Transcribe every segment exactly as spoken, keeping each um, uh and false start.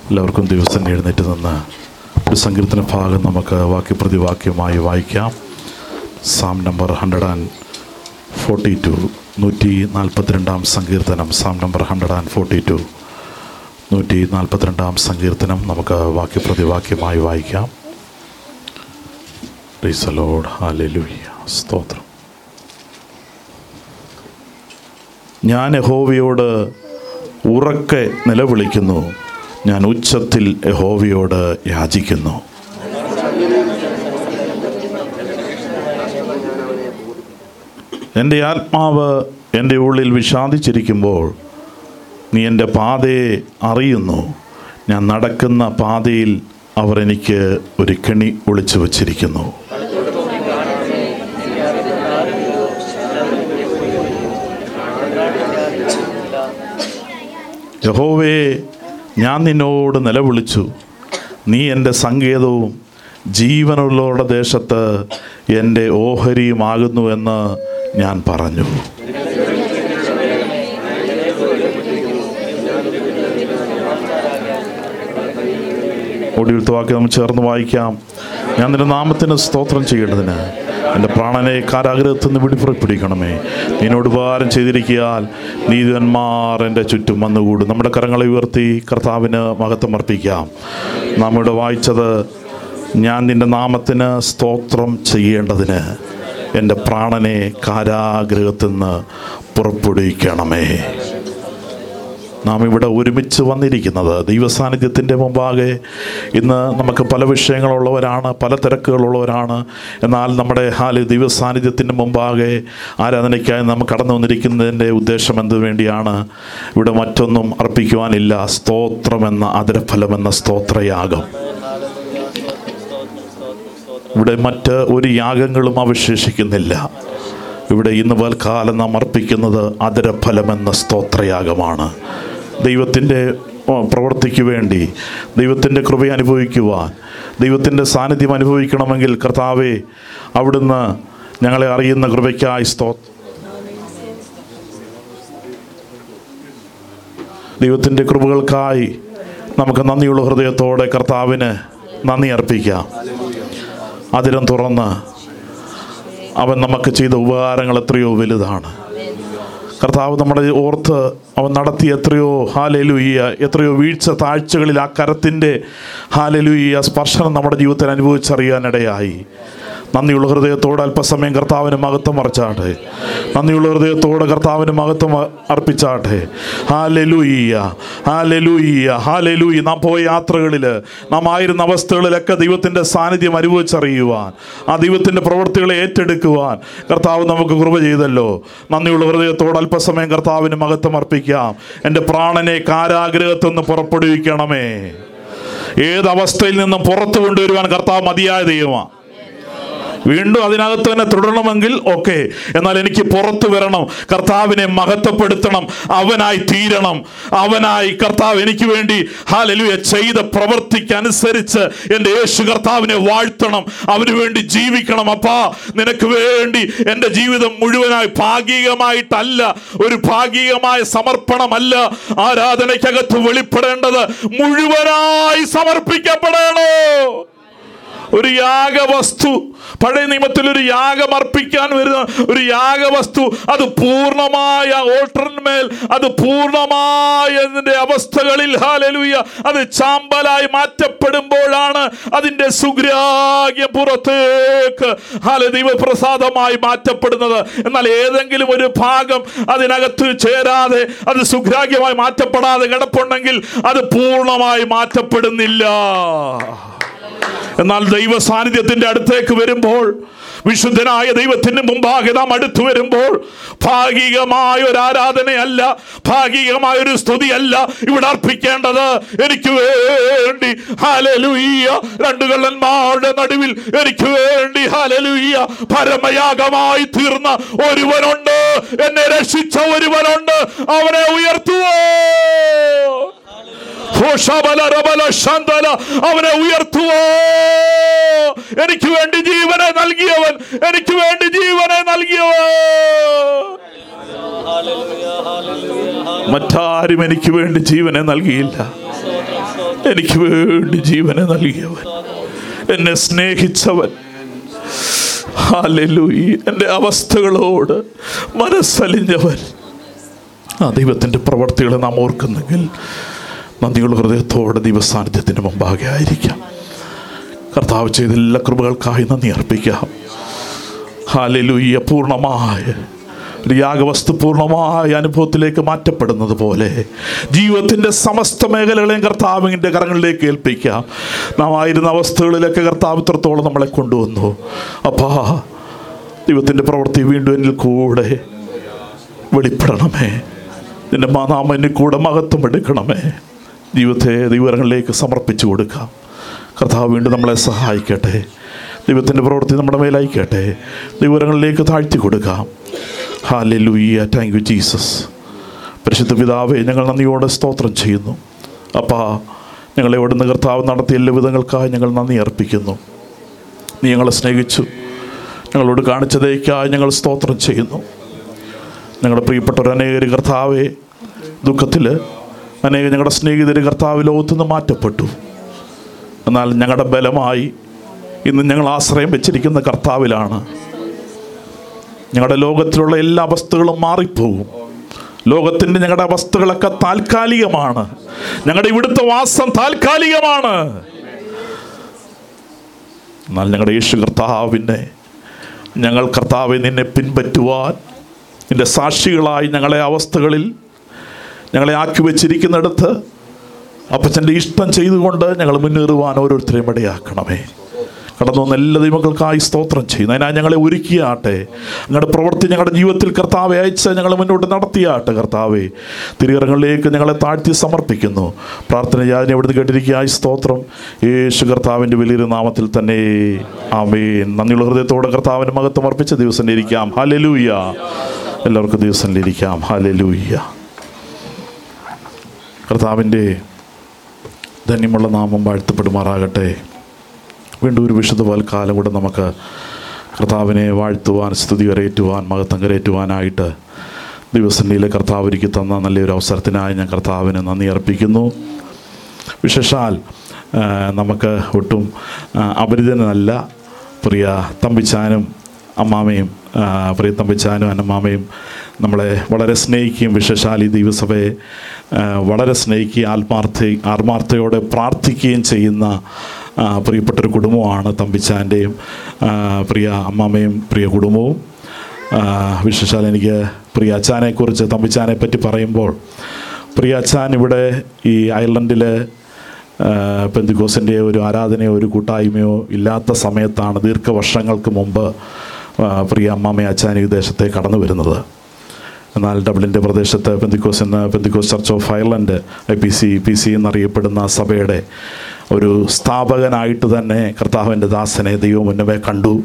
എല്ലാവർക്കും ദിവസം എഴുന്നേറ്റ് നിന്ന് ഒരു സങ്കീർത്തന ഭാഗം നമുക്ക് വാക്യപ്രതിവാക്യമായി വായിക്കാം. Psalm number hundred and forty two നൂറ്റി നാൽപ്പത്തിരണ്ടാം സങ്കീർത്തനം. Psalm number hundred and forty two നൂറ്റി നാൽപ്പത്തിരണ്ടാം സങ്കീർത്തനം നമുക്ക് വാക്യപ്രതിവാക്യമായി വായിക്കാം. Praise the lord. ഹല്ലേലൂയ. സ്തോത്രം. ഞാൻ യഹോവയോട് ഉറക്കെ നിലവിളിക്കുന്നു, ഞാൻ ഉച്ചത്തിൽ യഹോവയോട് യാചിക്കുന്നു. എൻ്റെ ആത്മാവ് എൻ്റെ ഉള്ളിൽ വിഷാദിച്ചിരിക്കുമ്പോൾ നീ എൻ്റെ പാതയെ അറിയുന്നു. ഞാൻ നടക്കുന്ന പാതയിൽ അവർ എനിക്ക് ഒരു കെണി ഒളിച്ചു വച്ചിരിക്കുന്നു. യഹോവേ, ഞാൻ നിന്നോട് നിലവിളിച്ചു, നീ എൻ്റെ സങ്കേതവും ജീവനുള്ളവരുടെ ദേശത്ത് എൻ്റെ ഓഹരിയുമാകുന്നു എന്ന് ഞാൻ പറഞ്ഞു. ഒടുവിലത്തെ വാക്യം നമ്മൾ ചേർന്ന് വായിക്കാം. ഞാൻ നിന്റെ നാമത്തിന് സ്തോത്രം ചെയ്യേണ്ടതിന് എൻ്റെ പ്രാണനെ കാരാഗ്രഹത്തിൽ നിന്ന് വിടിപ്പുറപ്പിടിക്കണമേ. നിന്നോട് ഉപകാരം ചെയ്തിരിക്കാൻ നീതിവന്മാർ എൻ്റെ ചുറ്റും വന്നുകൂടും. നമ്മുടെ കരങ്ങളെ ഉയർത്തി കർത്താവിന് മഹത്വം അർപ്പിക്കാം. നാം ഇവിടെ വായിച്ചത്, ഞാൻ നിൻ്റെ നാമത്തിന് സ്തോത്രം ചെയ്യേണ്ടതിന് എൻ്റെ പ്രാണനെ കാരാഗ്രഹത്തിൽ നിന്ന് പുറപ്പെടുവിക്കണമേ. നാം ഇവിടെ ഒരുമിച്ച് വന്നിരിക്കുന്നത് ദൈവസാന്നിധ്യത്തിൻ്റെ മുമ്പാകെ. ഇന്ന് നമുക്ക് പല വിഷയങ്ങളുള്ളവരാണ്, പല തിരക്കുകളുള്ളവരാണ്. എന്നാൽ നമ്മുടെ ഹാല് ദൈവസാന്നിധ്യത്തിൻ്റെ മുമ്പാകെ ആരാധനയ്ക്കായി നാം കടന്നു വന്നിരിക്കുന്നതിൻ്റെ ഉദ്ദേശം എന്ത് വേണ്ടിയാണ്? ഇവിടെ മറ്റൊന്നും അർപ്പിക്കുവാനില്ല. സ്തോത്രമെന്ന ആദരഫലമെന്ന സ്തോത്രയാഗം. ഇവിടെ മറ്റ് ഒരു യാഗങ്ങളും അവശേഷിക്കുന്നില്ല. ഇവിടെ ഇന്ന് പൽക്കാലം നാം അർപ്പിക്കുന്നത് ആദരഫലമെന്ന സ്തോത്രയാഗമാണ്. ദൈവത്തിൻ്റെ പ്രവൃത്തിക്ക് വേണ്ടി, ദൈവത്തിൻ്റെ കൃപ അനുഭവിക്കുവാൻ, ദൈവത്തിൻ്റെ സാന്നിധ്യം അനുഭവിക്കണമെങ്കിൽ കർത്താവേ, അവിടുന്ന് ഞങ്ങളെ അറിയുന്ന കൃപയ്ക്കായി സ്തോത്രം. ദൈവത്തിൻ്റെ കൃപകൾക്കായി നമുക്ക് നന്ദിയുള്ള ഹൃദയത്തോടെ കർത്താവിന് നന്ദി അർപ്പിക്കാം. അതിരം തുറന്ന് അവൻ നമുക്ക് ചെയ്ത ഉപകാരങ്ങൾ എത്രയോ വലുതാണ്. കർത്താവ് നമ്മുടെ ഓർത്ത് അവൻ നടത്തിയ എത്രയോ ഹല്ലേലൂയ എത്രയോ വീഴ്ച താഴ്ചകളിൽ ആ കരത്തിൻ്റെ ഹല്ലേലൂയ സ്പർശനം നമ്മുടെ ജീവിതത്തിൽ അനുഭവിച്ചറിയാനിടയായി. നന്ദിയുള്ള ഹൃദയത്തോടെ അല്പസമയം കർത്താവിന് മഹത്വം അർപ്പിച്ചാട്ടെ. നന്ദിയുള്ള ഹൃദയത്തോടെ കർത്താവിന് മഹത്വം അർപ്പിച്ചാട്ടെ. Hallelujah, hallelujah, hallelujah. നാം പോയ യാത്രകളിൽ, നാം ആയിരുന്ന അവസ്ഥകളിലൊക്കെ ദൈവത്തിൻ്റെ സാന്നിധ്യം അനുഭവിച്ചറിയുവാൻ, ആ ദൈവത്തിൻ്റെ പ്രവൃത്തികളെ ഏറ്റെടുക്കുവാൻ കർത്താവ് നമുക്ക് കൃപ ചെയ്തല്ലോ. നന്ദിയുള്ള ഹൃദയത്തോടെ അല്പസമയം കർത്താവിന് മഹത്വം അർപ്പിക്കാം. എൻ്റെ പ്രാണനെ കാരാഗ്രഹത്തിൽ നിന്ന് പുറപ്പെടുവിക്കണമേ. ഏതവസ്ഥയിൽ നിന്നും പുറത്തു കൊണ്ടുവരുവാൻ കർത്താവ് മതിയായ ദൈവമാണ്. വീണ്ടും അതിനകത്ത് തന്നെ തുടരണമെങ്കിൽ ഓക്കെ, എന്നാൽ എനിക്ക് പുറത്തു വരണം, കർത്താവിനെ മഹത്വപ്പെടുത്തണം, അവനായി തീരണം. അവനായി കർത്താവ് എനിക്ക് വേണ്ടി ഹല്ലേലൂയ ചെയ്ത പ്രവൃത്തിക്കനുസരിച്ച് എൻ്റെ യേശു കർത്താവിനെ വാഴ്ത്തണം, അവന് വേണ്ടി ജീവിക്കണം. അപ്പാ, നിനക്ക് വേണ്ടി എൻ്റെ ജീവിതം മുഴുവനായി, ഭാഗികമായിട്ടല്ല, ഒരു ഭാഗികമായ സമർപ്പണമല്ല ആരാധനയ്ക്കകത്ത് വെളിപ്പെടേണ്ടത്, മുഴുവനായി സമർപ്പിക്കപ്പെടണോ. ഒരു യാഗവസ്തു, പഴയ നിയമത്തിൽ ഒരു യാഗം അർപ്പിക്കാൻ വരുന്ന ഒരു യാഗവസ്തു, അത് പൂർണ്ണമായ ഓൾട്ടറിന്മേൽ, അത് പൂർണ്ണമായ അതിൻ്റെ അവസ്ഥകളിൽ ഹല്ലേലൂയ അത് ചാമ്പലായി മാറ്റപ്പെടുമ്പോഴാണ് അതിൻ്റെ സുഗ്രാഹ്യം പുറത്തേക്ക് ഹല്ലേലൂയ ദൈവപ്രസാദമായി മാറ്റപ്പെടുന്നത്. എന്നാൽ ഏതെങ്കിലും ഒരു ഭാഗം അതിനകത്ത് ചേരാതെ, അത് സുഗ്രാഹ്യമായി മാറ്റപ്പെടാതെ കിടപ്പുണ്ടെങ്കിൽ അത് പൂർണ്ണമായി മാറ്റപ്പെടുന്നില്ല. എന്നാൽ ദൈവ സാന്നിധ്യത്തിൻ്റെ അടുത്തേക്ക് വരുമ്പോൾ, വിശുദ്ധനായ ദൈവത്തിന് മുമ്പാകെ നാം അടുത്തു വരുമ്പോൾ, ഭാഗികമായ ഒരു ആരാധനയല്ല, ഭാഗികമായ ഒരു സ്തുതിയല്ല ഇവിടെ അർപ്പിക്കേണ്ടത്. എനിക്ക് വേണ്ടി ഹല്ലേലൂയ രണ്ട് കള്ളന്മാരുടെ നടുവിൽ എനിക്ക് വേണ്ടി ഹല്ലേലൂയ പരമയാഗമായി തീർന്ന ഒരുവനുണ്ട്, എന്നെ രക്ഷിച്ച ഒരുവനുണ്ട്. അവനെ ഉയർത്തുവോ, അവനെ ഉയർത്തുവോ. എനിക്ക് വേണ്ടി ജീവനെ നൽകിയവൻ, എനിക്ക് വേണ്ടി ജീവനെ നൽകിയവൻ. മറ്റാരും എനിക്ക് വേണ്ടി ജീവനെ നൽകിയില്ല. എനിക്ക് വേണ്ടി ജീവനെ നൽകിയവൻ, എന്നെ സ്നേഹിച്ചവൻ. ഹല്ലേലൂയ. എൻ്റെ അവസ്ഥകളോട് മനസ്സലിഞ്ഞവൻ. ആ ദൈവത്തിൻ്റെ പ്രവർത്തികളെ നാം ഓർക്കുന്നെങ്കിൽ നന്ദിയുള്ള ഹൃദയത്തോടെ ദൈവസാന്നിധ്യത്തിൻ്റെ മുമ്പാകെ ആയിരിക്കാം. കർത്താവ് ചെയ്ത എല്ലാ കൃപകൾക്കായി നന്ദി അർപ്പിക്കാം. ഹല്ലേലൂയ. പൂർണ്ണമായ ഒരു യാഗവസ്തു പൂർണ്ണമായ അനുഭവത്തിലേക്ക് മാറ്റപ്പെടുന്നത് പോലെ ജീവിതത്തിൻ്റെ സമസ്ത മേഖലകളെയും കർത്താവിൻ്റെ കരങ്ങളിലേക്ക് ഏൽപ്പിക്കാം. നാം ആയിരുന്ന അവസ്ഥകളിലൊക്കെ കർത്താവ് ഇത്രത്തോളം നമ്മളെ കൊണ്ടുവന്നു. അപ്പാ, ദൈവത്തിൻ്റെ പ്രവൃത്തി വീണ്ടും എന്നിൽ കൂടെ വെളിപ്പെടണമേ. നിൻ്റെ നാം എന്നിൽ കൂടെ മഹത്വം എടുക്കണമേ. ജീവിതത്തെ ദൈവകരങ്ങളിലേക്ക് സമർപ്പിച്ചു കൊടുക്കാം. കർത്താവ് വീണ്ടും നമ്മളെ സഹായിക്കട്ടെ. ദൈവത്തിൻ്റെ പ്രവൃത്തി നമ്മുടെ മേലായിക്കട്ടെ. ദൈവകരങ്ങളിലേക്ക് താഴ്ത്തി കൊടുക്കാം. ഹല്ലേലൂയ. Thank you Jesus. പരിശുദ്ധ പിതാവേ, ഞങ്ങൾ നന്ദിയോടെ സ്തോത്രം ചെയ്യുന്നു. അപ്പാ, ഞങ്ങളെ ഇവിടുന്ന് കർത്താവ് നടത്തിയ എല്ലാ വിധങ്ങൾക്കായി ഞങ്ങൾ നന്ദി അർപ്പിക്കുന്നു. നീ ഞങ്ങളെ സ്നേഹിച്ചു, ഞങ്ങളോട് കാണിച്ചതേക്കായി ഞങ്ങൾ സ്തോത്രം ചെയ്യുന്നു. ഞങ്ങളുടെ പ്രിയപ്പെട്ടവർ അനേകർ കർത്താവെ ദുഃഖത്തിൽ, അനേകം ഞങ്ങളുടെ സ്നേഹിതർ കർത്താവ് ലോകത്തുനിന്ന് മാറ്റപ്പെട്ടു. എന്നാൽ ഞങ്ങളുടെ ബലമായി ഇന്ന് ഞങ്ങൾ ആശ്രയം വെച്ചിരിക്കുന്ന കർത്താവിലാണ്. ഞങ്ങളുടെ ലോകത്തിലുള്ള എല്ലാ അവസ്ഥകളും മാറിപ്പോകും. ലോകത്തിൻ്റെ ഞങ്ങളുടെ അവസ്ഥകളൊക്കെ താൽക്കാലികമാണ്. ഞങ്ങളുടെ ഇവിടുത്തെ വാസം താൽക്കാലികമാണ്. എന്നാൽ ഞങ്ങളുടെ യേശു കർത്താവിനെ ഞങ്ങൾ കർത്താവെ നിന്നെ പിൻപറ്റുവാൻ, നിൻ്റെ സാക്ഷികളായി ഞങ്ങളെ അവസ്ഥകളിൽ ഞങ്ങളെ ആക്കി വച്ചിരിക്കുന്നിടത്ത് അപ്പച്ചൻ്റെ ഇഷ്ടം ചെയ്തുകൊണ്ട് ഞങ്ങൾ മുന്നേറുവാൻ ഓരോരുത്തരെയും ഇടയാക്കണമേ. കടന്നു വന്ന എല്ലാ ദൈവങ്ങൾക്കായി സ്തോത്രം ചെയ്യുന്നു. അതിനായി ഞങ്ങളെ ഒരുക്കിയാട്ടെ. ഞങ്ങളുടെ പ്രവൃത്തി ഞങ്ങളുടെ ജീവിതത്തിൽ കർത്താവെ അയച്ച് ഞങ്ങൾ മുന്നോട്ട് നടത്തിയാട്ടെ. കർത്താവെ, തിരുകരങ്ങളിലേക്ക് ഞങ്ങളെ താഴ്ത്തി സമർപ്പിക്കുന്നു. പ്രാർത്ഥന ഞാൻ എവിടുന്ന് കേട്ടിരിക്കുകയായി സ്തോത്രം. യേശു കർത്താവിൻ്റെ വലിയൊരു നാമത്തിൽ തന്നെ ആമേൻ. നന്ദിയുള്ള ഹൃദയത്തോടെ കർത്താവിൻ്റെ മഹത്വം അർപ്പിച്ച ദിവസം ഇരിക്കാം. ഹല്ലേലൂയ. എല്ലാവർക്കും ദിവസം ഇരിക്കാം. ഹല്ലേലൂയ. കർത്താവിൻ്റെ ധന്യമുള്ള നാമം വാഴ്ത്തപ്പെടുമാറാകട്ടെ. വീണ്ടും ഒരു വിശുദ്ധ കാലം കൂടെ നമുക്ക് കർത്താവിനെ വാഴ്ത്തുവാൻ, സ്തുതി കരയേറ്റുവാൻ, മഹത്വം കരയേറ്റുവാനായിട്ട് ദിവസത്തിലെ കർത്താവ് ഒരുക്കി തന്ന നല്ലൊരു അവസരത്തിനായി ഞാൻ കർത്താവിന് നന്ദി അർപ്പിക്കുന്നു. വിശേഷാൽ നമുക്ക് ഒട്ടും അപരിചിതനല്ല പ്രിയ തമ്പിച്ചാനും അമ്മാമയും, പ്രിയ തമ്പിച്ചാനും അന്നമ്മാമയും നമ്മളെ വളരെ സ്നേഹിക്കുകയും വിശേഷാൽ ഈ ദൈവസഭയെ വളരെ സ്നേഹിക്കുകയും ആത്മാർത്ഥ ആത്മാർത്ഥയോടെ പ്രാർത്ഥിക്കുകയും ചെയ്യുന്ന പ്രിയപ്പെട്ടൊരു കുടുംബമാണ് തമ്പിച്ചാൻ്റെയും പ്രിയ അമ്മാമയും പ്രിയ കുടുംബവും. വിശേഷാൽ എനിക്ക് പ്രിയ അച്ചാനെക്കുറിച്ച്, തമ്പിച്ചാനെ പറ്റി പറയുമ്പോൾ, പ്രിയ അച്ചാൻ ഇവിടെ ഈ അയർലൻഡിലെ പെന്തിക്കോസിൻ്റെ ഒരു ആരാധനയോ ഒരു കൂട്ടായ്മയോ ഇല്ലാത്ത സമയത്താണ് ദീർഘവർഷങ്ങൾക്ക് മുമ്പ് പ്രിയ അമ്മാമയും അച്ചാൻ ഈ ദേശത്തെ കടന്നു വരുന്നത്. എന്നാൽ ഡബ്ലിൻ്റെ പ്രദേശത്ത് പെന്തിക്കോസ് എന്ന Pentecost church of Ireland, I P C P C എന്നറിയപ്പെടുന്ന സഭയുടെ ഒരു സ്ഥാപകനായിട്ട് തന്നെ കർത്താവിൻ്റെ ദാസനെ ദൈവം മുന്നമേ കണ്ടു.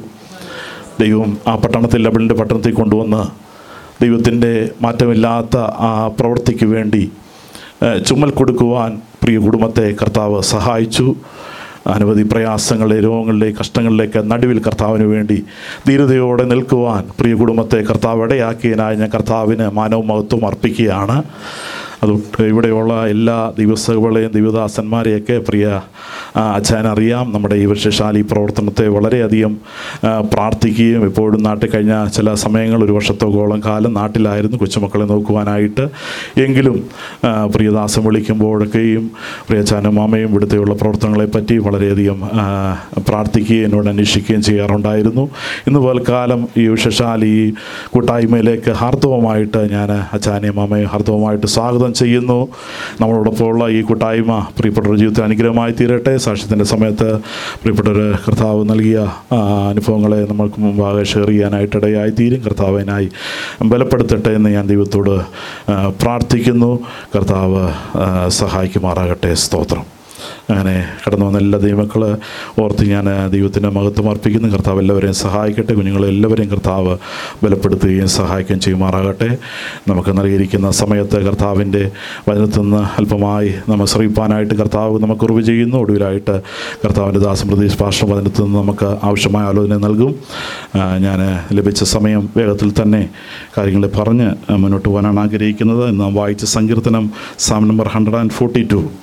ദൈവം ആ പട്ടണത്തിൽ, ഡബ്ലിൻ്റെ പട്ടണത്തിൽ കൊണ്ടുവന്ന് ദൈവത്തിൻ്റെ മാറ്റമില്ലാത്ത ആ പ്രവൃത്തിക്ക് വേണ്ടി ചുമൽ കൊടുക്കുവാൻ പ്രിയ കുടുംബത്തെ കർത്താവ് സഹായിച്ചു. അനവധി പ്രയാസങ്ങളെ, രോഗങ്ങളിലെ, കഷ്ടങ്ങളിലേക്ക് നടുവിൽ കർത്താവിന് വേണ്ടി ധീരതയോടെ നിൽക്കുവാൻ പ്രിയ കുടുംബത്തെ കർത്താവ് ഇടയാക്കിയതിനായി ഞാൻ കർത്താവിന് മാനവും മഹത്വം അർപ്പിക്കുകയാണ്. അതുകൊണ്ട് ഇവിടെയുള്ള എല്ലാ ദിവസങ്ങളെയും ദൈവദാസന്മാരെയൊക്കെ പ്രിയ അച്ഛനറിയാം. നമ്മുടെ ഈ വിശേഷാൽ ഈ പ്രവർത്തനത്തെ വളരെയധികം പ്രാർത്ഥിക്കുകയും എപ്പോഴും നാട്ടിൽ കഴിഞ്ഞ ചില സമയങ്ങൾ ഒരു വർഷത്തോളം കാലം നാട്ടിലായിരുന്നു കൊച്ചുമക്കളെ നോക്കുവാനായിട്ട്. എങ്കിലും പ്രിയദാസൻ വിളിക്കുമ്പോഴൊക്കെയും പ്രിയ അച്ഛനും മാമയും ഇവിടുത്തെയുള്ള പ്രവർത്തനങ്ങളെപ്പറ്റി വളരെയധികം പ്രാർത്ഥിക്കുകയും എന്നോട് അന്വേഷിക്കുകയും ചെയ്യാറുണ്ടായിരുന്നു. ഇന്ന് പോൽക്കാലം ഈ വിശേഷാൽ ഈ കൂട്ടായ്മയിലേക്ക് ഹാർദവമായിട്ട് ഞാൻ അച്ഛനെയും മാമയും ഹാർദവമായിട്ട് സ്വാഗതം ചെയ്യുന്നു. നമ്മളോടൊപ്പമുള്ള ഈ കൂട്ടായ്മ പ്രിയപ്പെട്ടവരുടെ ജീവിതത്തിൽ അനുഗ്രഹമായി തീരട്ടെ. സാക്ഷ്യത്തിൻ്റെ സമയത്ത് പ്രിയപ്പെട്ടവർ കർത്താവ് നൽകിയ അനുഭവങ്ങളെ നമ്മൾക്ക് മുമ്പാകെ ഷെയർ ചെയ്യാനായിട്ടിടയായി തീരും. കർത്താവിനായി ബലപ്പെടുത്തട്ടെ എന്ന് ഞാൻ ദൈവത്തോട് പ്രാർത്ഥിക്കുന്നു. കർത്താവ് സഹായിക്കുമാറാകട്ടെ. സ്തോത്രം. അങ്ങനെ കടന്നു വന്ന എല്ലാ ദൈവമക്കൾ ഓർത്ത് ഞാൻ ദൈവത്തിൻ്റെ മഹത്വം അർപ്പിക്കുന്നു. കർത്താവ് എല്ലാവരെയും സഹായിക്കട്ടെ. കുഞ്ഞുങ്ങളെല്ലാവരെയും കർത്താവ് ബലപ്പെടുത്തുകയും സഹായിക്കുകയും ചെയ്യുമാറാകട്ടെ. നമുക്ക് നൽകിയിരിക്കുന്ന സമയത്ത് കർത്താവിൻ്റെ വചനത്തിൽ നിന്ന് അല്പമായി നമ്മൾ ശ്രമിപ്പാനായിട്ട് കർത്താവ് നമുക്ക് ഉറവ് ചെയ്യുന്നു. ഒടുവിലായിട്ട് കർത്താവിൻ്റെ ദാസൻ പ്രതീഷ് പാസ്റ്റർ വചനത്തിൽ നിന്ന് നമുക്ക് ആവശ്യമായ ആലോചന നൽകും. ഞാൻ ലഭിച്ച സമയം വേഗത്തിൽ തന്നെ കാര്യങ്ങൾ പറഞ്ഞ് മുന്നോട്ട് പോകാനാണ് ആഗ്രഹിക്കുന്നത്. ഇന്ന് വായിച്ച സങ്കീർത്തനം psalm number hundred and forty two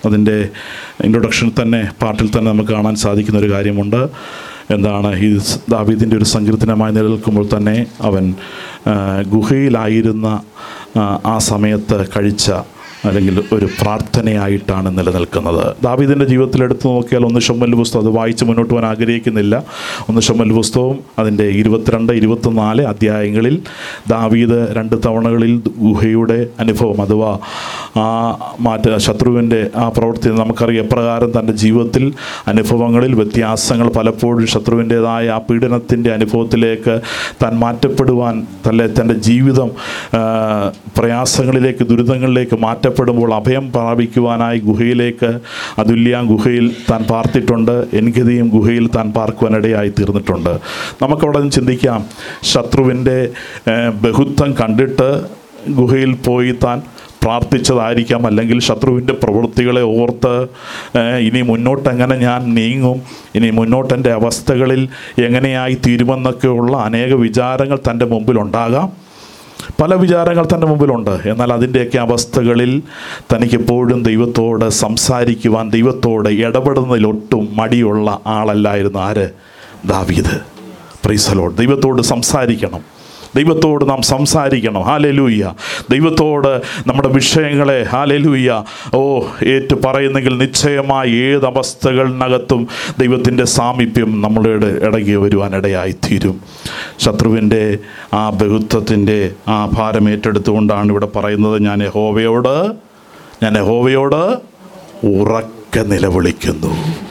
അതിൻ്റെ ഇൻട്രൊഡക്ഷനിൽ തന്നെ പാട്ടിൽ തന്നെ നമുക്ക് കാണാൻ സാധിക്കുന്ന ഒരു കാര്യമുണ്ട്. എന്താണ് ഈ ദാവീദിൻ്റെ ഒരു സങ്കീർത്തനമായി നിലനിൽക്കുമ്പോൾ തന്നെ അവൻ ഗുഹയിലായിരുന്ന ആ സമയത്ത് കഴിച്ച അല്ലെങ്കിൽ ഒരു പ്രാർത്ഥനയായിട്ടാണ് നിലനിൽക്കുന്നത്. ദാവീദിൻ്റെ ജീവിതത്തിൽ എടുത്തു നോക്കിയാൽ ഒന്ന് ശമൂവേൽ പുസ്തകം, അത് വായിച്ച് മുന്നോട്ട് പോകാൻ ആഗ്രഹിക്കുന്നില്ല, ഒന്ന് ശമൂവേൽ പുസ്തകവും അതിൻ്റെ ഇരുപത്തിരണ്ട് ഇരുപത്തിനാല് അധ്യായങ്ങളിൽ ദാവീദ് രണ്ട് തവണകളിൽ ഗുഹയുടെ അനുഭവം അഥവാ ആ മാറ്റ ശത്രുവിൻ്റെ ആ പ്രവൃത്തി നമുക്കറിയാം. എപ്രകാരം തൻ്റെ ജീവിതത്തിൽ അനുഭവങ്ങളിൽ വ്യത്യാസങ്ങൾ പലപ്പോഴും ശത്രുവിൻ്റേതായ ആ പീഡനത്തിൻ്റെ അനുഭവത്തിലേക്ക് താൻ മാറ്റപ്പെടുവാൻ തൻ്റെ തൻ്റെ ജീവിതം പ്രയാസങ്ങളിലേക്ക് ദുരിതങ്ങളിലേക്ക് മാറ്റപ്പെടുമ്പോൾ അഭയം പ്രാപിക്കുവാനായി ഗുഹയിലേക്ക് അതുല്യ ഗുഹയിൽ താൻ പാർത്തിട്ടുണ്ട്. എൻഗതിയും ഗുഹയിൽ താൻ പാർക്കുവാനിടയായി തീർന്നിട്ടുണ്ട്. നമുക്കവിടെ നിന്ന് ചിന്തിക്കാം, ശത്രുവിൻ്റെ ബഹുത്വം കണ്ടിട്ട് ഗുഹയിൽ പോയി താൻ പ്രാർത്ഥിച്ചതായിരിക്കാം, അല്ലെങ്കിൽ ശത്രുവിൻ്റെ പ്രവൃത്തികളെ ഓർത്ത് ഇനി മുന്നോട്ടെങ്ങനെ ഞാൻ നീങ്ങും, ഇനി മുന്നോട്ടെൻ്റെ അവസ്ഥകളിൽ എങ്ങനെയായി തീരുമെന്നൊക്കെയുള്ള അനേക വിചാരങ്ങൾ തൻ്റെ മുമ്പിലുണ്ടാകാം. പല വിചാരങ്ങൾ തൻ്റെ മുമ്പിലുണ്ട്. എന്നാൽ അതിൻ്റെയൊക്കെ അവസ്ഥകളിൽ തനിക്കെപ്പോഴും ദൈവത്തോട് സംസാരിക്കുവാൻ, ദൈവത്തോട് ഇടപെടുന്നതിലൊട്ടും മടിയുള്ള ആളല്ലായിരുന്നു ആര്? ദാവീദ്. Praise the lord. ദൈവത്തോട് സംസാരിക്കണം, ദൈവത്തോട് നാം സംസാരിക്കണം. ഹല്ലേലൂയ. ദൈവത്തോട് നമ്മുടെ വിഷയങ്ങളെ ഹല്ലേലൂയ ഓ ഏറ്റു പറയുന്നെങ്കിൽ നിശ്ചയമായി ഏതവസ്ഥകളിനകത്തും ദൈവത്തിൻ്റെ സാമീപ്യം നമ്മളുടെ ഇടകി വരുവാനിടയായിത്തീരും. ശത്രുവിൻ്റെ ആ ബഹുത്വത്തിൻ്റെ ആ ഭാരം ഏറ്റെടുത്തുകൊണ്ടാണ് ഇവിടെ പറയുന്നത്, ഞാൻ യഹോവയോട് ഞാൻ യഹോവയോട് ഉറക്കെ നിലവിളിക്കുന്നു.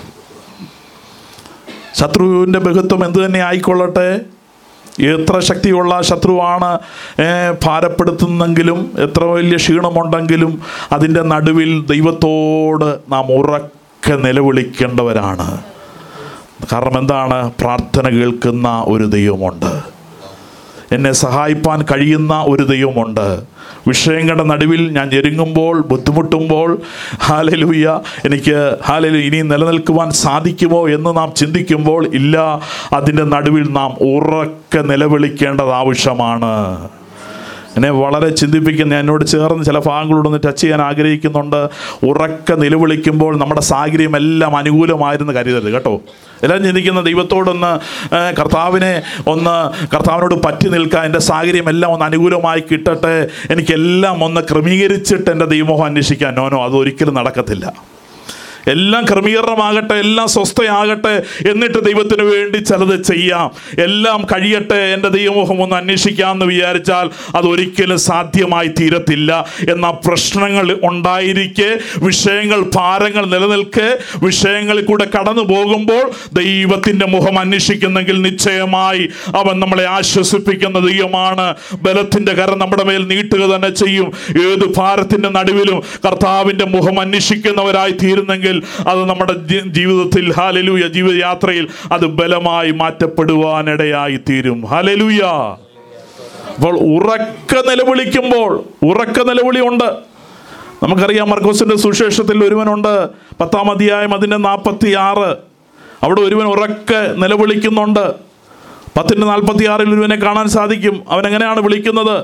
ശത്രുവിൻ്റെ ബഹുത്വം എന്തു തന്നെ ആയിക്കൊള്ളട്ടെ, എത്ര ശക്തിയുള്ള ശത്രുവാണ് ഭാരപ്പെടുത്തുന്നെങ്കിലും, എത്ര വലിയ ക്ഷീണമുണ്ടെങ്കിലും അതിൻ്റെ നടുവിൽ ദൈവത്തോട് നാം ഉറക്കെ നിലവിളിക്കേണ്ടവരാണ്. കാരണം എന്താണ്? പ്രാർത്ഥന കേൾക്കുന്ന ഒരു ദൈവമുണ്ട്, എന്നെ സഹായിപ്പാൻ കഴിയുന്ന ഒരു ദൈവമുണ്ട്. വിഷയങ്ങളുടെ നടുവിൽ ഞാൻ ഞെരുങ്ങുമ്പോൾ, ബുദ്ധിമുട്ടുമ്പോൾ, ഹല്ലേലൂയ എനിക്ക് ഹല്ലേലൂയ ഇനി നിലനിൽക്കുവാൻ സാധിക്കുമോ എന്ന് നാം ചിന്തിക്കുമ്പോൾ, ഇല്ല, അതിൻ്റെ നടുവിൽ നാം ഉറക്കെ നിലവിളിക്കേണ്ടത് ആവശ്യമാണ്. എന്നെ വളരെ ചിന്തിപ്പിക്കുന്ന, എന്നോട് ചേർന്ന് ചില ഭാഗങ്ങളോടൊന്ന് ടച്ച് ചെയ്യാൻ ആഗ്രഹിക്കുന്നുണ്ട്. ഉറക്കെ നിലവിളിക്കുമ്പോൾ നമ്മുടെ സാഹചര്യം എല്ലാം അനുകൂലമായിരുന്നു കരുതരുത് കേട്ടോ. എല്ലാം ചിന്തിക്കുന്ന ദൈവത്തോടൊന്ന് കർത്താവിനെ ഒന്ന് കർത്താവിനോട് പറ്റി നിൽക്കാൻ, എൻ്റെ സാഹചര്യം എല്ലാം ഒന്ന് അനുകൂലമായി കിട്ടട്ടെ, എനിക്കെല്ലാം ഒന്ന് ക്രമീകരിച്ചിട്ട് എൻ്റെ ദൈവമോഹം അന്വേഷിക്കാൻ, നോനോ, അതൊരിക്കലും നടക്കത്തില്ല. എല്ലാം ക്രമീകരണമാകട്ടെ, എല്ലാം സ്വസ്ഥയാകട്ടെ, എന്നിട്ട് ദൈവത്തിന് വേണ്ടി ചിലത് ചെയ്യാം, എല്ലാം കഴിയട്ടെ, എൻ്റെ ദൈവമോഹം ഒന്ന് അന്വേഷിക്കാമെന്ന് വിചാരിച്ചാൽ അതൊരിക്കലും സാധ്യമായി തീരത്തില്ല. എന്നാൽ പ്രശ്നങ്ങൾ ഉണ്ടായിരിക്കെ, വിഷയങ്ങൾ ഭാരങ്ങൾ നിലനിൽക്കെ, വിഷയങ്ങളിൽ കൂടെ കടന്നു പോകുമ്പോൾ ദൈവത്തിൻ്റെ മുഖം അന്വേഷിക്കുന്നെങ്കിൽ നിശ്ചയമായി അവൻ നമ്മളെ ആശ്വസിപ്പിക്കുന്ന ദൈവമാണ്. ബലത്തിൻ്റെ കരം നമ്മുടെ മേൽ നീട്ടുക തന്നെ ചെയ്യും. ഏത് ഭാരത്തിൻ്റെ നടുവിലും കർത്താവിൻ്റെ മുഖം അന്വേഷിക്കുന്നവരായി തീരുന്നെങ്കിൽ അത് നമ്മുടെ ജീവിതത്തിൽ ഹല്ലേലൂയ ജീവിതയാത്രയിൽ അത് ബലമായി മാറ്റപ്പെടുവാനിടയായി തീരും. ഹല്ലേലൂയ. അപ്പോൾ ഉറക്ക നിലവിളിക്കുമ്പോൾ, ഉറക്ക നിലവിളിയുണ്ട്. നമുക്കറിയാം, മർക്കോസിന്റെ സുവിശേഷത്തിൽ ഒരുവനുണ്ട്, പത്താം അധ്യായം അതിൻ്റെ നാൽപ്പത്തി ആറ്, അവിടെ ഒരുവൻ ഉറക്കെ നിലവിളിക്കുന്നുണ്ട്. പത്തിൻ്റെ നാൽപ്പത്തി ആറിൽ ഒരുവനെ കാണാൻ സാധിക്കും. അവൻ എങ്ങനെയാണ് വിളിക്കുന്നത്?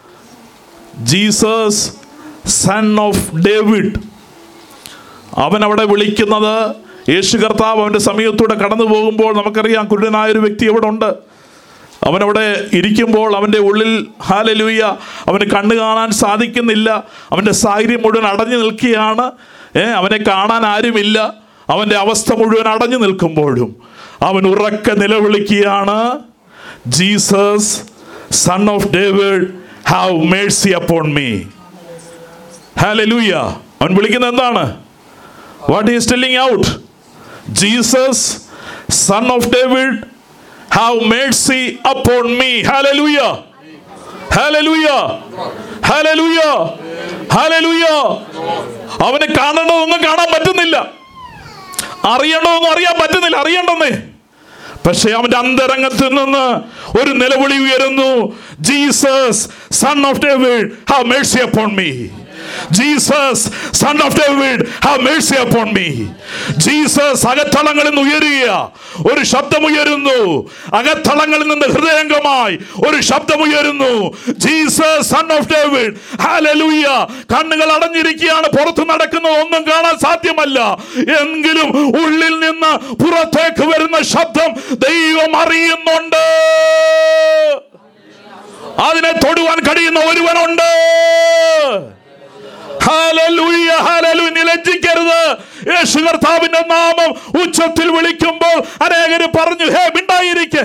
Jesus son of David. അവൻ അവിടെ വിളിക്കുന്നത് യേശു കർത്താവ് അവൻ്റെ സമയത്തൂടെ കടന്നു പോകുമ്പോൾ, നമുക്കറിയാം കുരുടനായൊരു വ്യക്തി അവിടെ ഉണ്ട്. അവനവിടെ ഇരിക്കുമ്പോൾ അവൻ്റെ ഉള്ളിൽ ഹല്ലേലൂയ അവന് കണ്ണ് കാണാൻ സാധിക്കുന്നില്ല. അവൻ്റെ സാഹചര്യം മുഴുവൻ അടഞ്ഞു നിൽക്കുകയാണ്. ഏ അവനെ കാണാൻ ആരുമില്ല. അവൻ്റെ അവസ്ഥ മുഴുവൻ അടഞ്ഞു നിൽക്കുമ്പോഴും അവൻ ഉറക്കെ നിലവിളിക്കുകയാണ്, Jesus son of David have mercy upon me. Hallelujah. അവൻ വിളിക്കുന്നത് എന്താണ്? What he is telling out? Jesus, Son of David, have mercy upon me. Hallelujah. Hallelujah. Hallelujah. Hallelujah. അവനെ കാണേണ്ടതൊന്നും കാണാൻ പറ്റുന്നില്ല, അറിയേണ്ടതൊന്നും അറിയാൻ പറ്റുന്നില്ല, അറിയേണ്ടെന്നേ. പക്ഷേ അവന്റെ അന്തരംഗത്തിൽ നിന്ന് ഒരു നിലവിളി ഉയരുന്നു, Jesus son of David have mercy upon me. Jesus son of David have mercy upon me. Jesus അകത്തളങ്ങളിൽ നിന്ന് ഉയരുക, ഒരു ശബ്ദമുയരുന്നു. അകത്തളങ്ങളിൽ നിന്ന് ഹൃദയംഗമായി ഒരു ശബ്ദമുയരുന്നു. Jesus son of David. Hallelujah. കണ്ണുകൾ അടഞ്ഞിരിക്കുകയാണ്, പുറത്ത് നടക്കുന്നത് ഒന്നും കാണാൻ സാധ്യമല്ല. എങ്കിലും ഉള്ളിൽ നിന്ന് പുറത്തേക്ക് വരുന്ന ശബ്ദം ദൈവം അറിയുന്നുണ്ട്. അതിനെ തൊടുവാൻ കഴിയുന്ന ഒരുവനുണ്ട്. Hallelujah, hallelujah. നിലച്ചിക്കരുത്. യേശു കർത്താവിന്റെ നാമം ഉച്ചത്തിൽ വിളിക്കുമ്പോൾ അനേകര് പറഞ്ഞു, ഹേ മിണ്ടായിരിക്കെ.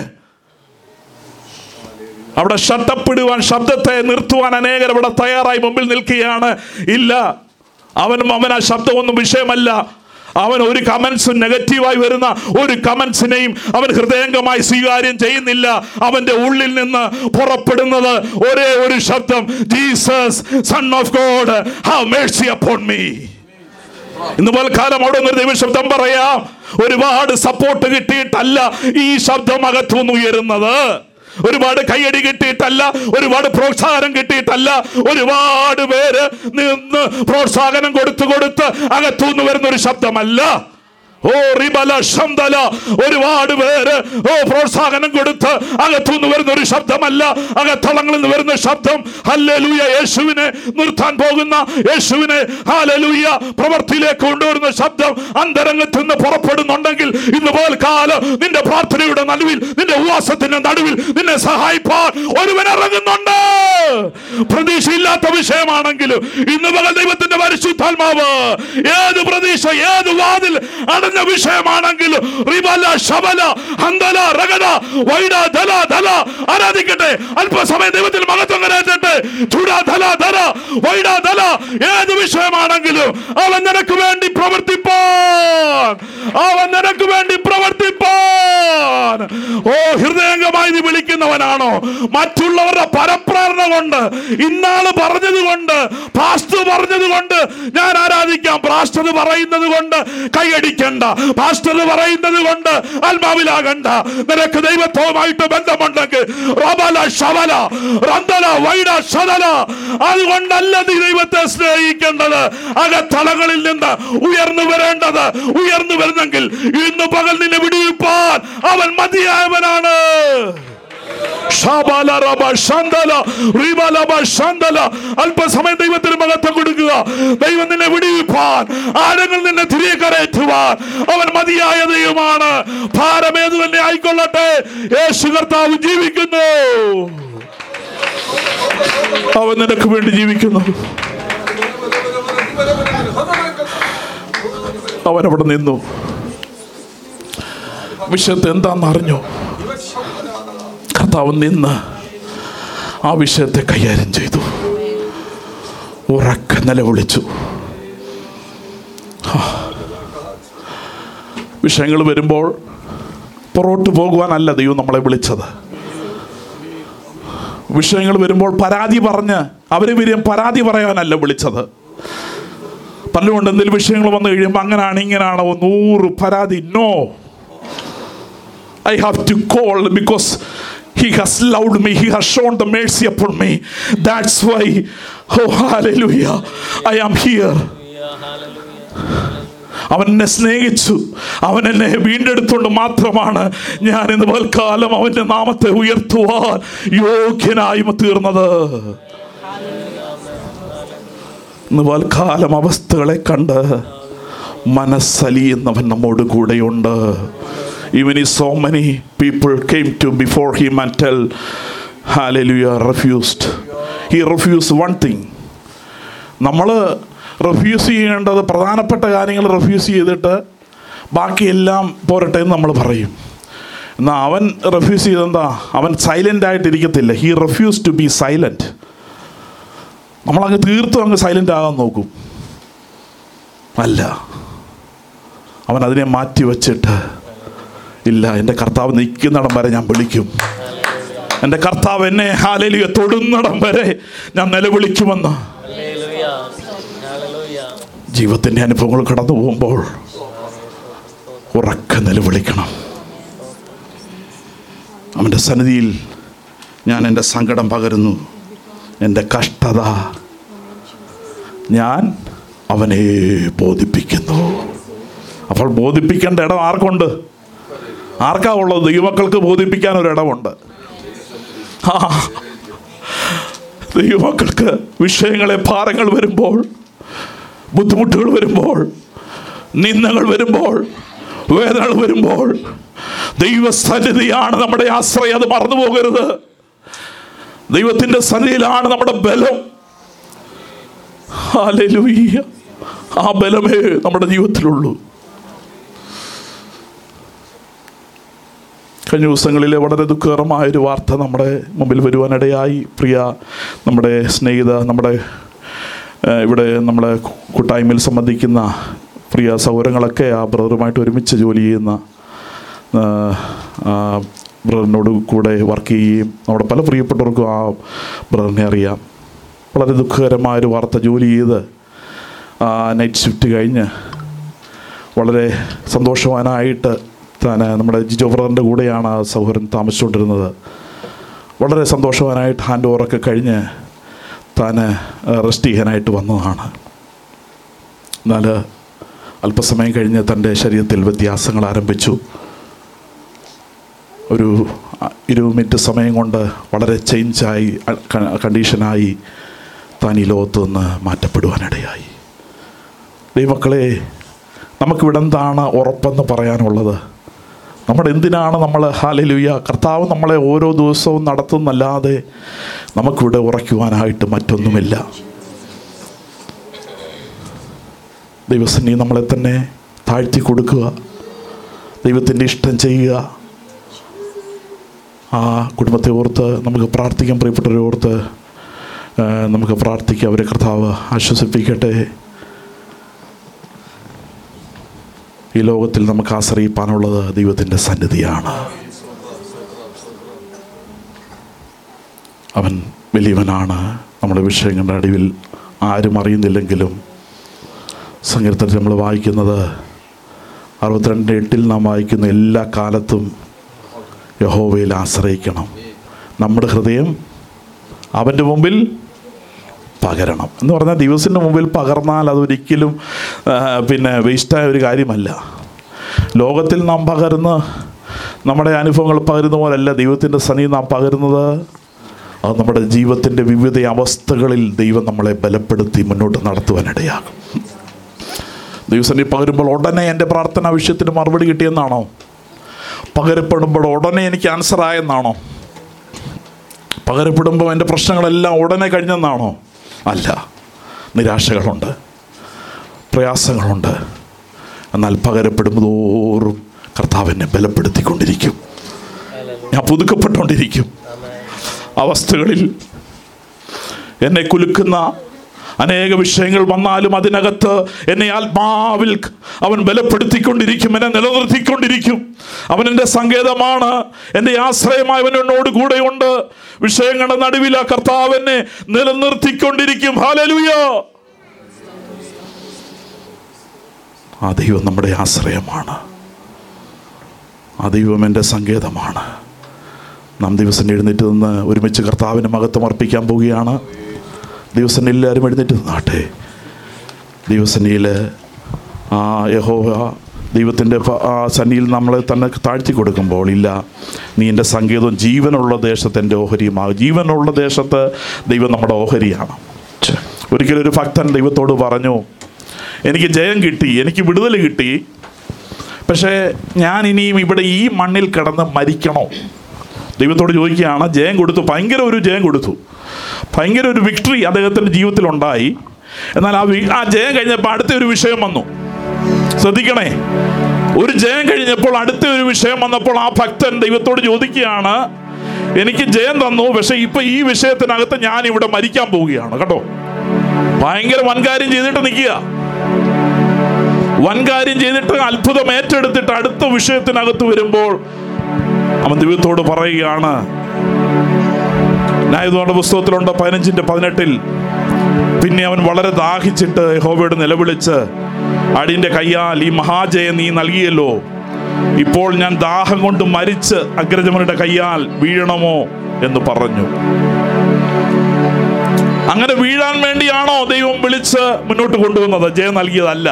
അവിടെ ഷട്ടപ്പിടുവാൻ, ശബ്ദത്തെ നിർത്തുവാൻ അനേകർ അവിടെ തയ്യാറായി മുമ്പിൽ നിൽക്കുകയാണ്. ഇല്ല, അവനും അവൻ ആ ശബ്ദമൊന്നും വിഷയമല്ല. അവൻ ഒരു കമന്റ്സും, നെഗറ്റീവായി വരുന്ന ഒരു കമന്റ്സിനെയും അവൻ ഹൃദയംഗമായി സ്വീകാര്യം ചെയ്യുന്നില്ല. അവന്റെ ഉള്ളിൽ നിന്ന് പുറപ്പെടുന്നത് ഒരേ ഒരു ശബ്ദം, Jesus son of God have mercy upon me. ഇന്ന് പൽക്കാലം അവിടെ ഒരു ദൈവശബ്ദം പറയാം. ഒരുപാട് സപ്പോർട്ട് കിട്ടിയിട്ടല്ല ഈ ശബ്ദം അകത്തുനിന്ന് ഉയരുന്നത്. ഒരുപാട് കയ്യടി കിട്ടിയിട്ടല്ല, ഒരുപാട് പ്രോത്സാഹനം കിട്ടിയിട്ടല്ല. ഒരുപാട് പേര് നിന്ന് പ്രോത്സാഹനം കൊടുത്തു കൊടുത്ത് അകത്തുനിന്ന് വരുന്ന ഒരു ശബ്ദമല്ല. ഓ റിബല ശന്തല, ഒരുപാട് പേര് ഓ പ്രോത്സാഹനം കൊടുത്ത് അകത്തുനിന്ന് വരുന്ന ഒരു ശബ്ദമല്ല. അകത്തളങ്ങളിൽ നിന്ന് വരുന്ന ശബ്ദം ഹല്ലേലൂയ. യേശുവിനെ നിർത്താൻ പോകുന്ന, യേശുവിനെ ഹല്ലേലൂയ പ്രവൃത്തിയിലേക്ക് കൊണ്ടുവരുന്ന ശബ്ദം അന്തരംഗത്ത് നിന്ന് പുറപ്പെടുന്നുണ്ടെങ്കിൽ ഇന്ന് പോൽക്കാലം നിന്റെ പ്രാർത്ഥനയുടെ നടുവിൽ, നിന്റെ ഉപവാസത്തിന്റെ നടുവിൽ നിന്നെ സഹായിപ്പാൻ ഒരുവൻ ഇറങ്ങുന്നുണ്ട്. പ്രതീക്ഷയില്ലാത്ത വിഷയമാണെങ്കിലും ഇന്ന് പകൽ ദൈവത്തിന്റെ പരിശുദ്ധാത്മാവ് ഏത് പ്രതീക്ഷ, ഏത് വാതിൽ അടഞ്ഞ വിഷയമാണെങ്കിലും ആരാധിക്കട്ടെ. അല്പസമയം ദൈവത്തിൽ മഹത്വം കരയറ്റട്ടെ. ഏത് വിഷയമാണെങ്കിലും അവൻ നിനക്ക് വേണ്ടി പ്രവർത്തിപ്പാൻ, അവൻ നിനക്ക് വേണ്ടി പ്രവർത്തിപ്പാൻ. ഓ ഹൃദയംഗമായി നീ വിളിക്കുന്നവനാണോ? മറ്റുള്ളവരുടെ പരപ്രേരണ കൊണ്ട്, ഇന്നാള് പറഞ്ഞത് കൊണ്ട്, പാസ്റ്റർ പറഞ്ഞത് കൊണ്ട് ഞാൻ ആരാധിക്കാം, പാസ്റ്റർ പറയുന്നത് കൊണ്ട് കൈയടിക്കണ്ട, പാസ്റ്റർ പറയുന്നത് കൊണ്ട് ആത്മാവിലാകണ്ട. നിനക്ക് ദൈവത്വമായിട്ട് ബന്ധമുണ്ടെങ്കിൽ അതുകൊണ്ടല്ല നീ ദൈവത്തെ സ്നേഹിക്കേണ്ടത്. അകത്തളങ്ങളിൽ നിന്ന് ഉയർന്നു വരേണ്ടത്. ഉയർന്നു വരുന്നെങ്കിൽ ഇന്ന് പകൽ നിന്നെ വിടിയിപ്പാൻ അവൻ മതിയായവനാണ്. അല്പസമയം ദൈവത്തിന് മഹത്വം കൊടുക്കുക. ദൈവം നിന്നെ വിടിവിപ്പാൻ, ആഴങ്ങൾ നിന്നെ തിരികെ കരയറ്റുവാൻ അവൻ മതിയായ ദൈവമാണ്. ഭാരമേതു തന്നെ ആയിക്കൊള്ളട്ടെ, യേശു കർത്താവ് ജീവിക്കുന്നു. അവൻ നിനക്ക് വേണ്ടി ജീവിക്കുന്നു. അവനവിടെ നിന്നു. വിഷയത്തെ എന്താണെന്ന് അറിഞ്ഞു. കർത്താവ് നിന്ന് ആ വിഷയത്തെ കൈകാര്യം ചെയ്തു. ഉറക്കെ നിലവിളിച്ചു. വിഷയങ്ങൾ വരുമ്പോൾ പുറകോട്ട് പോകുവാനല്ല ദൈവം നമ്മളെ വിളിച്ചത്. വിഷയങ്ങൾ വരുമ്പോൾ പരാതി പറഞ്ഞ് അവരെ വരും പരാതി പറയാനല്ല വിളിച്ചത്. പലരുണ്ട് എന്തെങ്കിലും വിഷയങ്ങൾ വന്നു കഴിയുമ്പോൾ അങ്ങനെയാണ് ഇങ്ങനെയാണോ നൂറ് പരാതി. No, I have to call because He has loved me. He has shown the mercy upon me. That's why, oh hallelujah, I am here. അവൻ എന്നെ സ്നേഹിച്ചു, അവൻ എന്നെ വീണ്ടെടുത്തുകൊണ്ട് മാത്രമാണ് ഞാൻ ഇന്ന് പൽക്കാലം അവൻ്റെ നാമത്തെ ഉയർത്തുവാൻ യോഗ്യനായി തീർന്നത്. ഇന്ന് പൽക്കാലം അവസ്ഥകളെ കണ്ട് മനസ്സലിയുന്നവൻ നമ്മോട് കൂടെയുണ്ട്. Even if so many people came to before him and tell, hallelujah, refused. He refused one thing. നമ്മൾ റിഫ്യൂസ് ചെയ്യേണ്ടത് പ്രധാനപ്പെട്ട കാര്യങ്ങൾ റിഫ്യൂസ് ചെയ്തിട്ട് ബാക്കിയെല്ലാം പോരട്ടെ എന്ന് നമ്മൾ പറയും. എന്നാൽ അവൻ റിഫ്യൂസ് ചെയ്തെന്താ? അവൻ സൈലൻ്റ് ആയിട്ടിരിക്കത്തില്ല. He refuse to be silent. നമ്മളങ്ങ് തീർത്തും അങ്ങ് സൈലൻ്റ് ആകാൻ നോക്കും. അല്ല, അവൻ അതിനെ മാറ്റി വച്ചിട്ട്, ഇല്ല, എൻ്റെ കർത്താവ് നിൽക്കുന്നിടം വരെ ഞാൻ വിളിക്കും. എൻ്റെ കർത്താവ് എന്നെ ഹല്ലേലൂയ തൊടുന്നിടം വരെ ഞാൻ നിലവിളിക്കുമെന്ന്. ജീവിതത്തിൻ്റെ അനുഭവങ്ങൾ കടന്നു പോകുമ്പോൾ ഉറക്കെ നിലവിളിക്കണം. അവൻ്റെ സന്നിധിയിൽ ഞാൻ എൻ്റെ സങ്കടം പകരുന്നു, എൻ്റെ കഷ്ടത ഞാൻ അവനെ ബോധിപ്പിക്കുന്നു. അപ്പോൾ ബോധിപ്പിക്കേണ്ട ഇടം ആർക്കുണ്ട്? ആർക്കാ ഉള്ളത്? ദൈവമക്കൾക്ക് ബോധിപ്പിക്കാൻ ഒരിടമുണ്ട്. ആ ദൈവമക്കൾക്ക് വിഷയങ്ങളെ ഭാരങ്ങൾ വരുമ്പോൾ, ബുദ്ധിമുട്ടുകൾ വരുമ്പോൾ, നിന്ദകൾ വരുമ്പോൾ, വേദനകൾ വരുമ്പോൾ ദൈവസന്നിധിയാണ് നമ്മുടെ ആശ്രയം. അത് മറന്നു പോകരുത്. ദൈവത്തിൻ്റെ സന്നിധിയിലാണ് നമ്മുടെ ബലം. ഹല്ലേലൂയ. ആ ബലമേ നമ്മുടെ ജീവിതത്തിലുള്ളൂ. കഴിഞ്ഞ ദിവസങ്ങളിലെ വളരെ ദുഃഖകരമായൊരു വാർത്ത നമ്മുടെ മുമ്പിൽ വരുവാനിടയായി. പ്രിയ നമ്മുടെ സ്നേഹിത, നമ്മുടെ ഇവിടെ നമ്മളെ കൂട്ടായ്മയിൽ സംബന്ധിക്കുന്ന പ്രിയ സൗരങ്ങളൊക്കെ ആ ബ്രദറുമായിട്ട് ഒരുമിച്ച് ജോലി ചെയ്യുന്ന ബ്രദറിനോട് കൂടെ വർക്ക് ചെയ്യുകയും നമ്മുടെ പല പ്രിയപ്പെട്ടവർക്കും ആ ബ്രദറിനെ അറിയാം. വളരെ ദുഃഖകരമായൊരു വാർത്ത. ജോലി ചെയ്ത് നൈറ്റ് ഷിഫ്റ്റ് കഴിഞ്ഞ് വളരെ സന്തോഷവാനായിട്ട് താൻ നമ്മുടെ ജിജോ ബ്രദറിൻ്റെ കൂടെയാണ് ആ സൗഹൃദം താമസിച്ചുകൊണ്ടിരുന്നത്. വളരെ സന്തോഷവാനായിട്ട് ഹാൻഡ് ഓവറൊക്കെ കഴിഞ്ഞ് താൻ റെസ്റ്റ് ചെയ്യാനായിട്ട് വന്നതാണ്. എന്നാൽ അല്പസമയം കഴിഞ്ഞ് തൻ്റെ ശരീരത്തിൽ വ്യത്യാസങ്ങൾ ആരംഭിച്ചു. ഒരു ഇരുപത് മിനിറ്റ് സമയം കൊണ്ട് വളരെ ചേഞ്ചായി, കണ്ടീഷനായി താൻ ഈ ലോകത്ത് നിന്ന് മാറ്റപ്പെടുവാനിടയായി. ദൈവമക്കളെ, നമുക്കിവിടെ എന്താണ് ഉറപ്പെന്ന് പറയാനുള്ളത്? നമ്മുടെ എന്തിനാണ് നമ്മൾ ഹല്ലേലൂയ കർത്താവ് നമ്മളെ ഓരോ ദിവസവും നടത്തുന്നല്ലാതെ നമുക്കിവിടെ ഉറയ്ക്കുവാനായിട്ട് മറ്റൊന്നുമില്ല. ദൈവസന്നിധി നമ്മളെ തന്നെ താഴ്ത്തി കൊടുക്കുക, ദൈവത്തിൻ്റെ ഇഷ്ടം ചെയ്യുക. ആ കുടുംബത്തെ ഓർത്ത് നമുക്ക് പ്രാർത്ഥിക്കാം. പ്രിയപ്പെട്ടവരെ ഓർത്ത് നമുക്ക് പ്രാർത്ഥിക്കാം. അവരെ കർത്താവ് ആശ്വസിപ്പിക്കട്ടെ. ഈ ലോകത്തിൽ നമുക്ക് ആശ്രയിപ്പാനുള്ളത് ദൈവത്തിൻ്റെ സന്നിധിയാണ്. അവൻ വലിയവനാണ്. നമ്മുടെ വിഷയങ്ങളുടെ നടുവിൽ ആരും അറിയുന്നില്ലെങ്കിലും സങ്കീർത്തനത്തിൽ നമ്മൾ വായിക്കുന്നത് അറുപത്തിരണ്ട് എട്ടിൽ നാം വായിക്കുന്ന എല്ലാ കാലത്തും യഹോവയിൽ ആശ്രയിക്കണം, നമ്മുടെ ഹൃദയം അവൻ്റെ മുമ്പിൽ പകരണം എന്ന് പറഞ്ഞാൽ ദിവസത്തിൻ്റെ മുമ്പിൽ പകർന്നാൽ അതൊരിക്കലും പിന്നെ വേസ്റ്റായ ഒരു കാര്യമല്ല. ലോകത്തിൽ നാം പകരുന്ന നമ്മുടെ അനുഭവങ്ങൾ പകരുന്ന പോലല്ല ദൈവത്തിൻ്റെ സന്നിധി നാം പകരുന്നത്. അത് നമ്മുടെ ജീവിതത്തിൻ്റെ വിവിധ അവസ്ഥകളിൽ ദൈവം നമ്മളെ ബലപ്പെടുത്തി മുന്നോട്ട് നടത്തുവാനിടയാകും. ദൈവസന്നിധി പകരുമ്പോൾ ഉടനെ എൻ്റെ പ്രാർത്ഥനാ വിഷയത്തിന് മറുപടി കിട്ടിയെന്നാണോ? പകരപ്പെടുമ്പോൾ ഉടനെ എനിക്ക് ആൻസർ ആയെന്നാണോ? പകരപ്പെടുമ്പോൾ എൻ്റെ പ്രശ്നങ്ങളെല്ലാം ഉടനെ കഴിഞ്ഞെന്നാണോ? അല്ല. നിരാശകളുണ്ട്, പ്രയാസങ്ങളുണ്ട്. എന്നാൽ പകരപ്പെടുമ്പോഴും കർത്താവിനെ ബലപ്പെടുത്തിക്കൊണ്ടിരിക്കും. ഞാൻ പുതുക്കപ്പെട്ടുകൊണ്ടിരിക്കും. അവസ്ഥകളിൽ എന്നെ കുലുക്കുന്ന അനേക വിഷയങ്ങൾ വന്നാലും അതിനകത്ത് എന്നെ ആത്മാവിൽ അവൻ ബലപ്പെടുത്തിക്കൊണ്ടിരിക്കും, എന്നെ നിലനിർത്തിക്കൊണ്ടിരിക്കും. അവൻ എൻ്റെ സങ്കേതമാണ്, എൻ്റെ ആശ്രയമായി അവൻ എന്നോട് കൂടെയുണ്ട്. വിഷയങ്ങളുടെ നടുവിൽ ആ കർത്താവ് എന്നെ നിലനിർത്തിക്കൊണ്ടിരിക്കും. ഹല്ലേലൂയ. ആ ദൈവം നമ്മുടെ ആശ്രയമാണ്. ആ ദൈവം എൻ്റെ സങ്കേതമാണ്. നാം ദിവസം എഴുന്നേറ്റ് നിന്ന് ഒരുമിച്ച് കർത്താവിന് മഹത്വം അർപ്പിക്കാൻ പോവുകയാണ്. ദിവസം എല്ലാവരും എഴുന്നേറ്റ് നിന്നാട്ടെ. ദിവസനിയിൽ ആ യഹോവ ദൈവത്തിൻ്റെ സന്നിധിയിൽ നമ്മളെ തന്നെ താഴ്ത്തി കൊടുക്കുമ്പോൾ, ഇല്ല നീ എൻ്റെ സങ്കേതവും ജീവനുള്ള ദേശത്ത് എൻ്റെ ഓഹരിയുമാകും. ജീവനുള്ള ദേശത്ത് ദൈവം നമ്മുടെ ഓഹരിയാണ്. ഒരിക്കലും ഒരു ഭക്തൻ ദൈവത്തോട് പറഞ്ഞു, എനിക്ക് ജയം കിട്ടി, എനിക്ക് വിടുതൽ കിട്ടി, പക്ഷേ ഞാൻ ഇനിയും ഇവിടെ ഈ മണ്ണിൽ കിടന്ന് മരിക്കണോ? ദൈവത്തോട് ചോദിക്കുകയാണ്. ജയം കൊടുത്തു, ഭയങ്കര ഒരു ജയം കൊടുത്തു, ഭയങ്കര ഒരു വിക്ടറി അദ്ദേഹത്തിൻ്റെ ജീവിതത്തിലുണ്ടായി. എന്നാൽ ആ ആ ജയം കഴിഞ്ഞപ്പോൾ അടുത്ത ഒരു വിഷയം വന്നു. ശ്രദ്ധിക്കണേ, ഒരു ജയം കഴിഞ്ഞപ്പോൾ അടുത്ത ഒരു വിഷയം വന്നപ്പോൾ ആ ഭക്തൻ ദൈവത്തോട് ചോദിക്കുകയാണ്, എനിക്ക് ജയം തന്നു, പക്ഷെ ഇപ്പൊ ഈ വിഷയത്തിനകത്ത് ഞാൻ ഇവിടെ മരിക്കാൻ പോവുകയാണ്. കേട്ടോ, ഭയങ്കര വൻകാര്യം ചെയ്തിട്ട് നിൽക്കുക. വൻകാര്യം ചെയ്തിട്ട് അത്ഭുതം ഏറ്റെടുത്തിട്ട് അടുത്ത വിഷയത്തിനകത്ത് വരുമ്പോൾ അവൻ ദൈവത്തോട് പറയുകയാണ്. ന്യായാധിപന്മാരുടെ പുസ്തകത്തിലുണ്ട് പതിനഞ്ചിന്റെ പതിനെട്ടിൽ, പിന്നെ അവൻ വളരെ ദാഹിച്ചിട്ട് യഹോവയോട് നിലവിളിച്ച്, അടിയന്റെ കയ്യാൽ ഈ മഹാജയം നീ നൽകിയല്ലോ, ഇപ്പോൾ ഞാൻ ദാഹം കൊണ്ട് മരിച്ച് അഗ്രജമരുടെ കയ്യാൽ വീഴണമോ എന്ന് പറഞ്ഞു. അങ്ങനെ വീഴാൻ വേണ്ടിയാണോ ദൈവം വിളിച്ച് മുന്നോട്ട് കൊണ്ടുവന്നത്? ജയം നൽകിയതല്ല.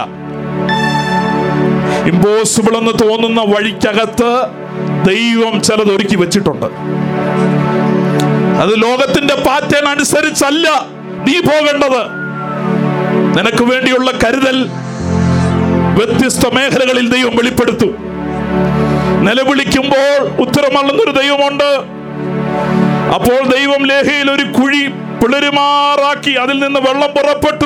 ഇമ്പോസിബിൾ എന്ന് തോന്നുന്ന വഴിക്കകത്ത് ദൈവം ചിലത് ഒരുക്കി വെച്ചിട്ടുണ്ട്. അത് ലോകത്തിന്റെ പാറ്റേൺ അനുസരിച്ചല്ല നീ പോകേണ്ടത്. നിനക്ക് വേണ്ടിയുള്ള കരുതൽ വ്യത്യസ്ത മേഖലകളിൽ ദൈവം വെളിപ്പെടുത്തും. നിലവിളിക്കുമ്പോൾ ഉത്തരമള്ളുന്നൊരു ദൈവമുണ്ട്. അപ്പോൾ ദൈവം ലേഹയിൽ ഒരു കുഴി പിളരുമാറാക്കി അതിൽ നിന്ന് വെള്ളം പുറപ്പെട്ടു.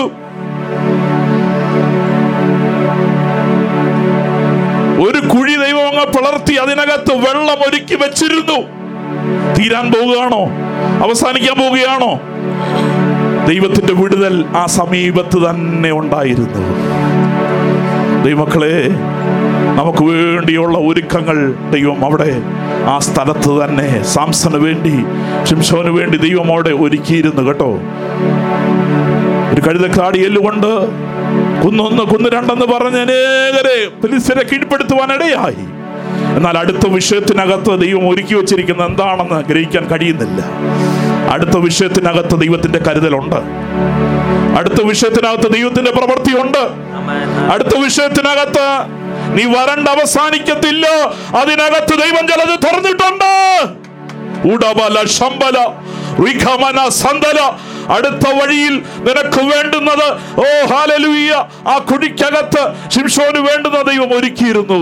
ഒരു കുഴി ദൈവം അങ്ങ് പിളർത്തി അതിനകത്ത് വെള്ളം ഒരുക്കി വെച്ചിരുന്നു. തീരാൻ പോവുകയാണോ? അവസാനിക്കാൻ പോവുകയാണോ? ദൈവത്തിന്റെ വിടുതൽ ആ സമീപത്ത് തന്നെ ഉണ്ടായിരുന്നു. ദൈവമക്കളെ, നമുക്ക് വേണ്ടിയുള്ള ഒരുക്കങ്ങൾ ദൈവം അവിടെ ആ സ്ഥലത്ത് തന്നെ സാംസന് വേണ്ടി, ശിംശോന് വേണ്ടി ദൈവം അവിടെ ഒരുക്കിയിരുന്നു കേട്ടോ. ഒരു കഴുതക്കാടി എല്ലുകൊണ്ട് കുന്നൊന്ന് കുന്ന് രണ്ടെന്ന് പറഞ്ഞ് അനേകരെ ഫിലിസ്ത്യരെ കീഴ്പ്പെടുത്തുവാൻ ഇടയായി. എന്നാൽ അടുത്ത വിഷയത്തിനകത്ത് ദൈവം ഒരുക്കി വെച്ചിരിക്കുന്നത് എന്താണെന്ന് ഗ്രഹിക്കാൻ കഴിയുന്നില്ല. അടുത്ത വിഷയത്തിനകത്ത് ദൈവത്തിന്റെ കരുതലുണ്ട്. അടുത്ത വിഷയത്തിനകത്ത് ദൈവത്തിന്റെ പ്രവൃത്തിയുണ്ട്. അടുത്ത വിഷയത്തിനകത്ത് നീ വരണ്ട അവസാനിക്കത്തില്ല. അതിനകത്ത് ദൈവം ചിലത് തുറന്നിട്ടുണ്ട്. ഉടബല ശമ്പല റിഖമന സന്തല. അടുത്ത വഴിയിൽ നിനക്ക് വേണ്ടുന്നത്, ഓ ഹല്ലേലൂയ, ആ കുഴിക്കകത്ത് ശിംശോന് വേണ്ടുന്ന ദൈവം ഒരുക്കിയിരുന്നു.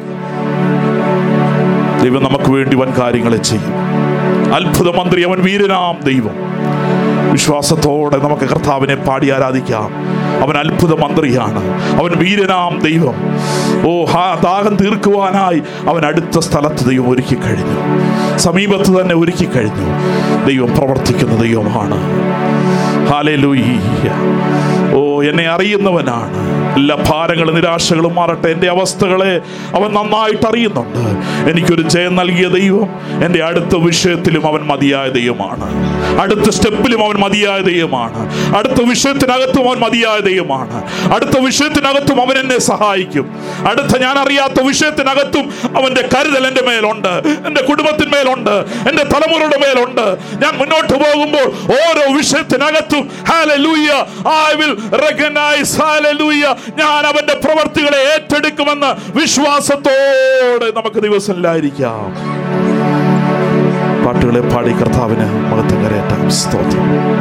ദൈവം നമുക്ക് വേണ്ടി വൻ കാര്യങ്ങളെ ചെയ്യും. അത്ഭുത മന്ത്രി, അവൻ വീരനാം ദൈവം. വിശ്വാസത്തോടെ നമുക്ക് കർത്താവിനെ പാടി ആരാധിക്കാം. അവൻ അത്ഭുത മന്ത്രിയാണ്, അവൻ വീരനാം ദൈവം. ഓ ഹാ ദാഹം തീർക്കുവാനായി അവൻ അടുത്ത സ്ഥലത്ത് ദൈവം ഒരുക്കി കഴിഞ്ഞു, സമീപത്ത് തന്നെ ഒരുക്കി കഴിഞ്ഞു. ദൈവം പ്രവർത്തിക്കുന്ന ദൈവമാണ്. ഹല്ലേലൂയ. ഓ എന്നെ അറിയുന്നവനാണ്. എല്ലാ ഭാരങ്ങളും നിരാശകളും മാറട്ടെ. എൻ്റെ അവസ്ഥകളെ അവൻ നന്നായിട്ട് അറിയുന്നുണ്ട്. എനിക്കൊരു ജയം നൽകിയ ദൈവം എൻ്റെ അടുത്ത വിഷയത്തിലും അവൻ മതിയായ ദൈവമാണ്. അടുത്ത സ്റ്റെപ്പിലും അവൻ മതിയായ ദൈവമാണ്. അടുത്ത വിഷയത്തിനകത്തും അവൻ മതിയായ ദൈവമാണ്. അടുത്ത വിഷയത്തിനകത്തും അവൻ എന്നെ സഹായിക്കും. അടുത്ത ഞാൻ അറിയാത്ത വിഷയത്തിനകത്തും അവൻ്റെ കരുതൽ എൻ്റെ മേലുണ്ട്, എൻ്റെ കുടുംബത്തിന്മേലുണ്ട്, എൻ്റെ തലമുറയുടെ മേലുണ്ട്. ഞാൻ മുന്നോട്ട് പോകുമ്പോൾ ഓരോ വിഷയത്തിനകത്തും hallelujah I will recognize hallelujah, ഞാൻ അവന്റെ പ്രവർത്തികളെ ഏറ്റെടുക്കുമെന്ന് വിശ്വാസത്തോടെ നമുക്ക് ദിവസങ്ങളിലായിരിക്കാം. പാട്ടുകളെ പാടി കർത്താവിന് മഹത്വം കരയറ്റാം. സ്തോത്രം.